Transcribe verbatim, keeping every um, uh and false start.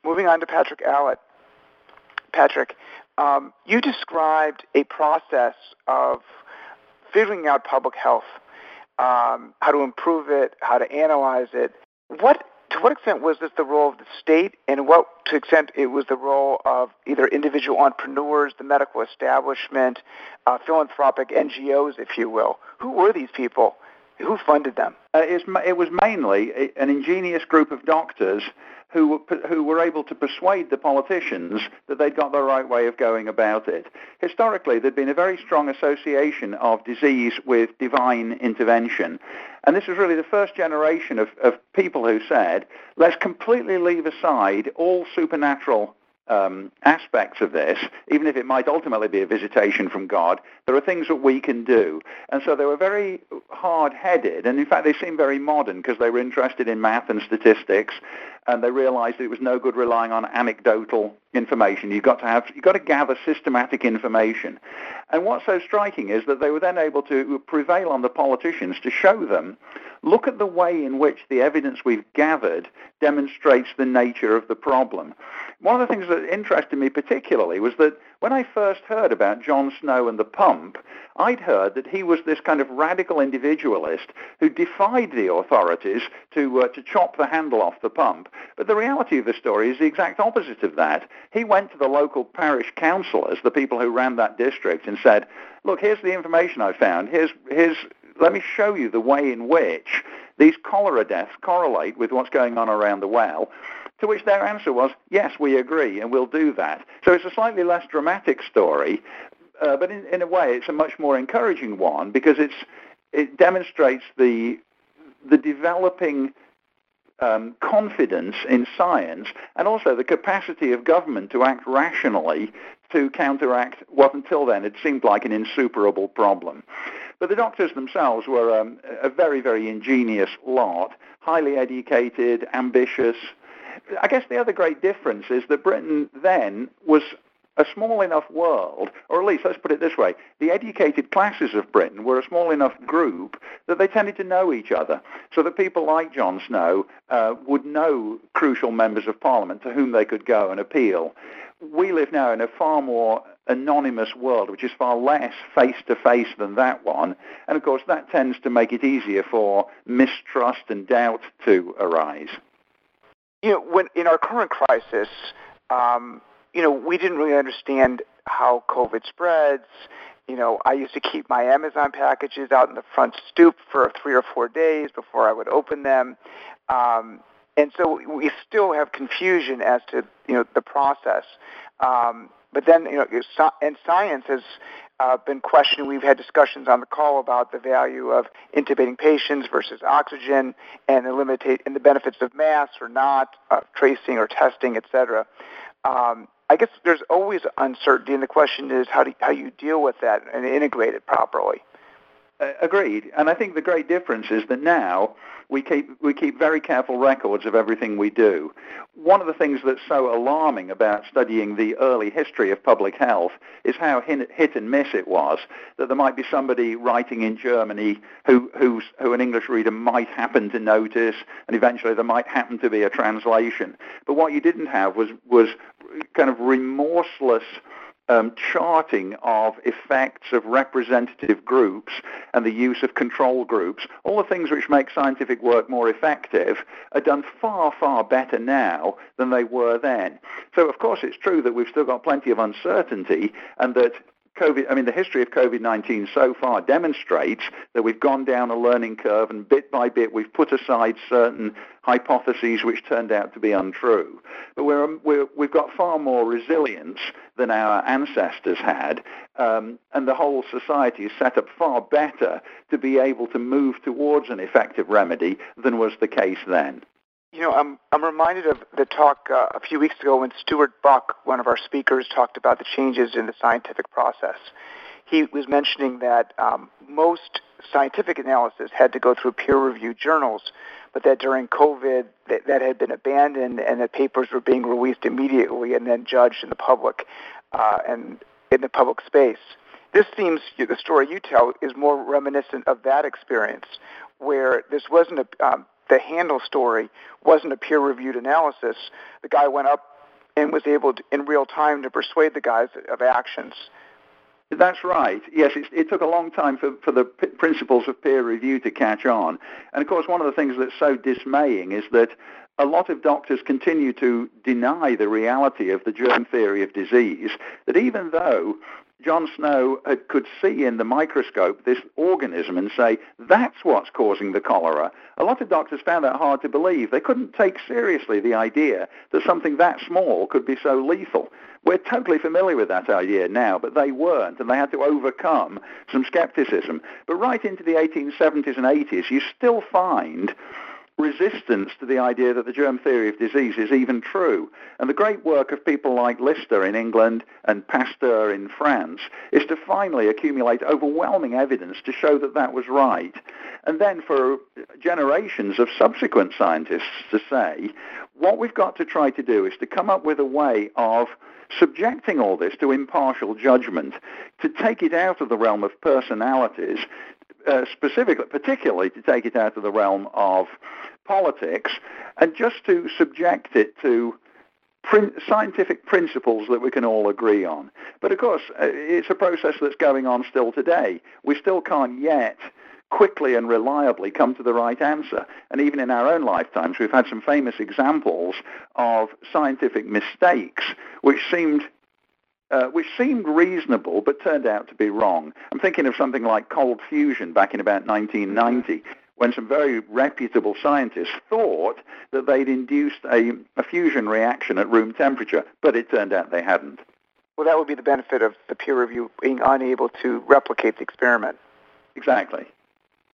moving on to Patrick Allett. Patrick, um, you described a process of figuring out public health, um, how to improve it, how to analyze it. What, to what extent was this the role of the state, and what to extent it was the role of either individual entrepreneurs, the medical establishment, uh, philanthropic N G Os, if you will? Who were these people? Who funded them? Uh, it was mainly an ingenious group of doctors who were, who were able to persuade the politicians that they'd got the right way of going about it. Historically, there'd been a very strong association of disease with divine intervention. And this was really the first generation of, of people who said, let's completely leave aside all supernatural Um, aspects of this, even if it might ultimately be a visitation from God. There are things that we can do. And so they were very hard-headed, and in fact they seemed very modern because they were interested in math and statistics, and they realized that it was no good relying on anecdotal information. You've got to have, you've got to gather systematic information. And what's so striking is that they were then able to prevail on the politicians to show them, look at the way in which the evidence we've gathered demonstrates the nature of the problem. One of the things that interested me particularly was that when I first heard about John Snow and the pump, I'd heard that he was this kind of radical individualist who defied the authorities to uh, to chop the handle off the pump. But the reality of the story is the exact opposite of that. He went to the local parish councillors, the people who ran that district, and said, look, here's the information I found. Here's, here's, let me show you the way in which these cholera deaths correlate with what's going on around the well. To which their answer was, yes, we agree, and we'll do that. So it's a slightly less dramatic story, uh, but in, in a way it's a much more encouraging one because it's it demonstrates the the developing um, confidence in science and also the capacity of government to act rationally to counteract what until then had seemed like an insuperable problem. But the doctors themselves were um, a very, very ingenious lot, highly educated, ambitious. I guess the other great difference is that Britain then was a small enough world, or at least let's put it this way, the educated classes of Britain were a small enough group that they tended to know each other, so that people like John Snow uh, would know crucial members of Parliament to whom they could go and appeal. We live now in a far more anonymous world, which is far less face-to-face than that one, and of course that tends to make it easier for mistrust and doubt to arise. You know, when in our current crisis, um, you know, we didn't really understand how COVID spreads. You know, I used to keep my Amazon packages out in the front stoop for three or four days before I would open them. Um, and so we still have confusion as to, you know, the process. Um, but then, you know, and science has uh, been questioned. We've had discussions on the call about the value of intubating patients versus oxygen and the limitate and the benefits of masks or not, uh, tracing or testing, et cetera. Um, I guess there's always uncertainty, and the question is how do how you deal with that and integrate it properly. Uh, agreed, and I think the great difference is that now we keep we keep very careful records of everything we do. One of the things that's so alarming about studying the early history of public health is how hit and miss it was, that there might be somebody writing in Germany who, who, who an English reader might happen to notice, and eventually there might happen to be a translation. But what you didn't have was, was kind of remorseless Um, charting of effects of representative groups and the use of control groups. All the things which make scientific work more effective are done far, far better now than they were then. So, of course, it's true that we've still got plenty of uncertainty and that COVID, I mean, the history of COVID nineteen so far demonstrates that we've gone down a learning curve and bit by bit we've put aside certain hypotheses which turned out to be untrue. But we're, we're, we've got far more resilience than our ancestors had, um, and the whole society is set up far better to be able to move towards an effective remedy than was the case then. You know, I'm I'm reminded of the talk uh, a few weeks ago when Stuart Buck, one of our speakers, talked about the changes in the scientific process. He was mentioning that um, most scientific analysis had to go through peer-reviewed journals, but that during COVID that, that had been abandoned and that papers were being released immediately and then judged in the public uh, and in the public space. This seems, the story you tell is more reminiscent of that experience, where this wasn't a um, the Handel story wasn't a peer-reviewed analysis. The guy went up and was able to, in real time to persuade the guys of actions. That's right. Yes, it, it took a long time for, for the p- principles of peer review to catch on. And of course, one of the things that's so dismaying is that a lot of doctors continue to deny the reality of the germ theory of disease, that even though John Snow had, could see in the microscope this organism and say, that's what's causing the cholera, a lot of doctors found that hard to believe. They couldn't take seriously the idea that something that small could be so lethal. We're totally familiar with that idea now, but they weren't, and they had to overcome some skepticism. But right into the eighteen seventies and eighties, you still find resistance to the idea that the germ theory of disease is even true. And the great work of people like Lister in England and Pasteur in France is to finally accumulate overwhelming evidence to show that that was right. And then for generations of subsequent scientists to say, what we've got to try to do is to come up with a way of subjecting all this to impartial judgment, to take it out of the realm of personalities, Uh, specifically, particularly to take it out of the realm of politics, and just to subject it to prin- scientific principles that we can all agree on. But of course, uh, it's a process that's going on still today. We still can't yet quickly and reliably come to the right answer. And even in our own lifetimes, we've had some famous examples of scientific mistakes which seemed Uh, which seemed reasonable but turned out to be wrong. I'm thinking of something like cold fusion back in about nineteen ninety, when some very reputable scientists thought that they'd induced a, a fusion reaction at room temperature, but it turned out they hadn't. Well, that would be the benefit of the peer review being unable to replicate the experiment. Exactly.